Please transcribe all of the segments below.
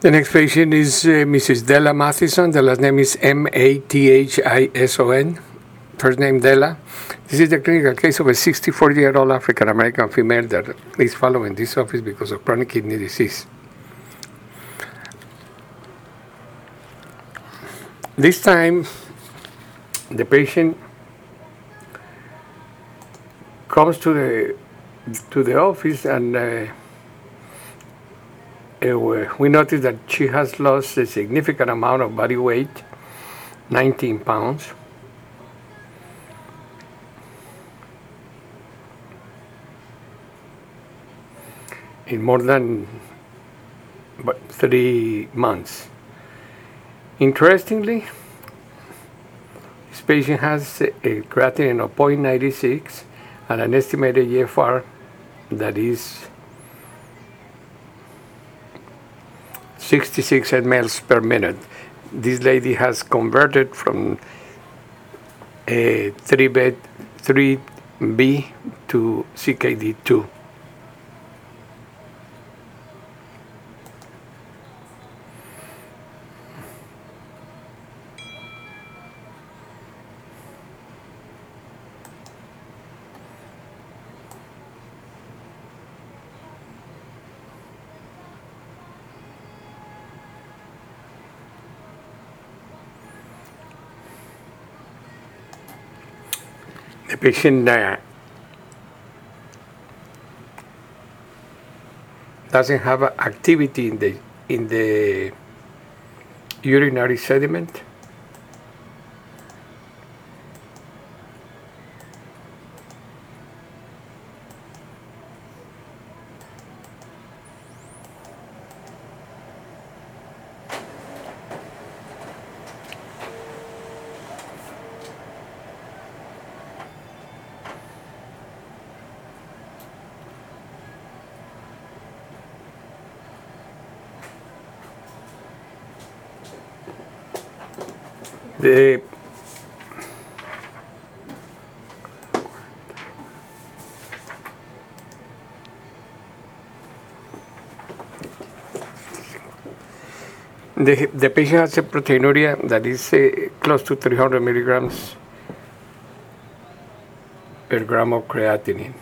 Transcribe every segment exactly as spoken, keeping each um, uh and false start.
The next patient is uh, Missus Della Mathison. The last name is M A T H I S O N. First name Della. This is the clinical case of a sixty-four-year-old African-American female that is following this office because of chronic kidney disease. This time, the patient comes to the to the office and uh, uh, we notice that she has lost a significant amount of body weight, nineteen pounds. In more than three months. Interestingly, this patient has a creatinine of zero point nine six and an estimated G F R that is sixty-six milliliters per minute. This lady has converted from a three B to C K D two. The patient uh, doesn't have activity in the in the urinary sediment. The The, the patient has a proteinuria that is uh, close to three hundred milligrams per gram of creatinine.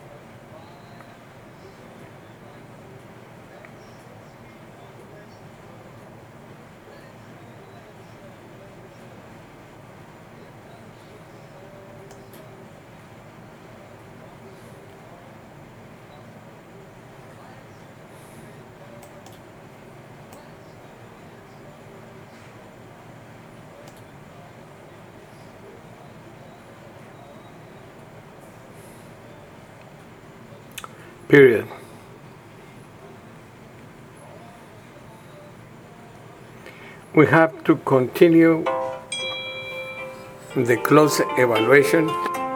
Period. We have to continue the close evaluation.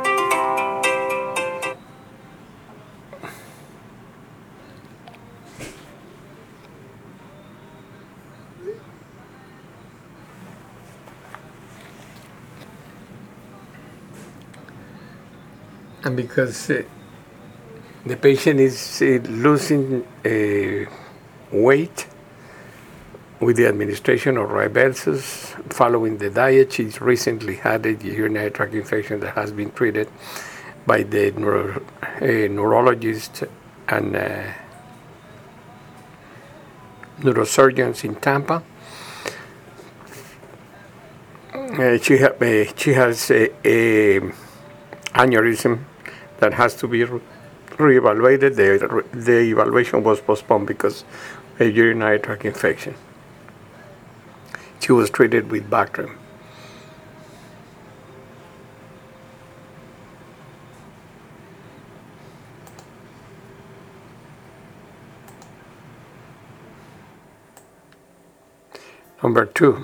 And because uh, the patient is uh, losing uh, weight with the administration of Rybelsus following the diet. She's recently had a urinary tract infection that has been treated by the neuro, uh, neurologist and uh, neurosurgeons in Tampa. Uh, she, ha- uh, she has a, a aneurysm that has to be re- reevaluated. The, the evaluation was postponed because of a urinary tract infection. She was treated with Bactrim. Number two.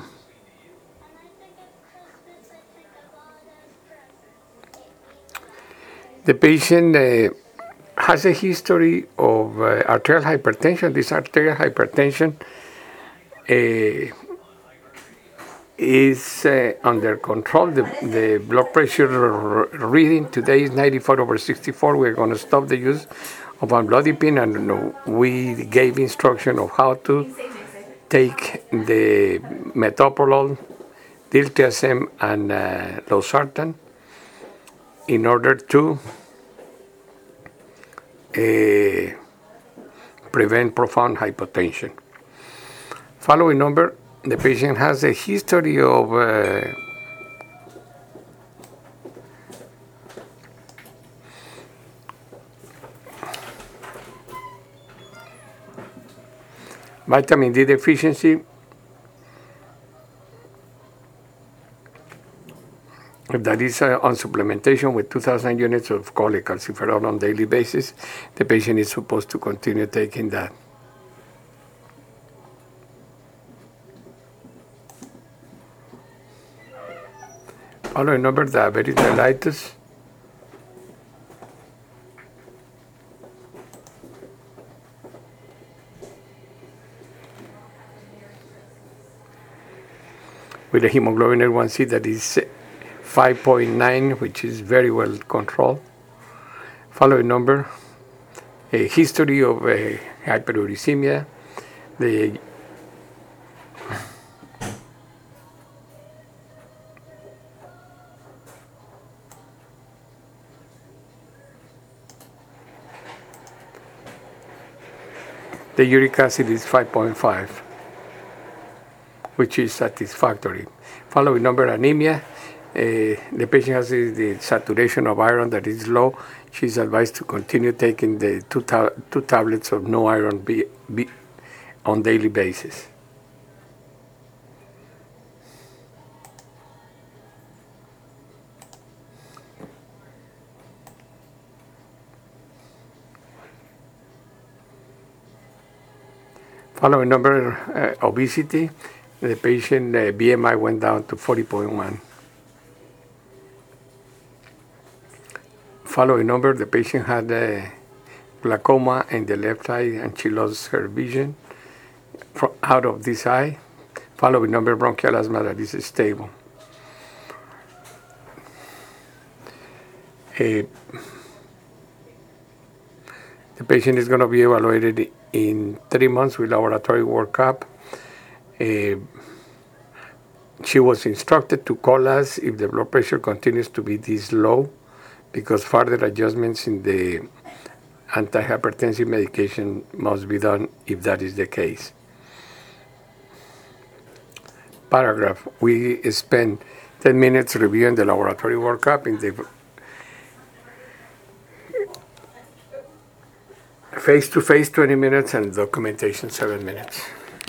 The patient uh, has a history of uh, arterial hypertension. This arterial hypertension uh, is uh, under control. The, the blood pressure reading today is ninety-four over sixty-four. We're going to stop the use of amlodipine, and we gave instruction of how to take the metoprolol, diltiazem, and uh, losartan in order to uh, prevent profound hypotension. Following number, the patient has a history of uh, vitamin D deficiency. If that is uh, on supplementation with two thousand units of cholecalciferol on daily basis, the patient is supposed to continue taking that. Following number, diabetes mellitus. With a hemoglobin A one C that is five point nine, which is very well controlled. Following number, a history of uh, hyperuricemia, the the uric acid is five point five, which is satisfactory. Following number, anemia. Uh, the patient has the saturation of iron that is low. She's advised to continue taking the two, ta- two tablets of no iron B- B- on daily basis. Following number, uh, obesity. The patient uh, B M I went down to forty point one. Following number, the patient had uh, glaucoma in the left eye and she lost her vision from out of this eye. Following number, bronchial asthma that is stable. Uh, the patient is going to be evaluated in three months with laboratory workup. Uh, she was instructed to call us if the blood pressure continues to be this low, because further adjustments in the antihypertensive medication must be done if that is the case. Paragraph. We spent ten minutes reviewing the laboratory workup in the face-to-face twenty minutes and documentation seven minutes.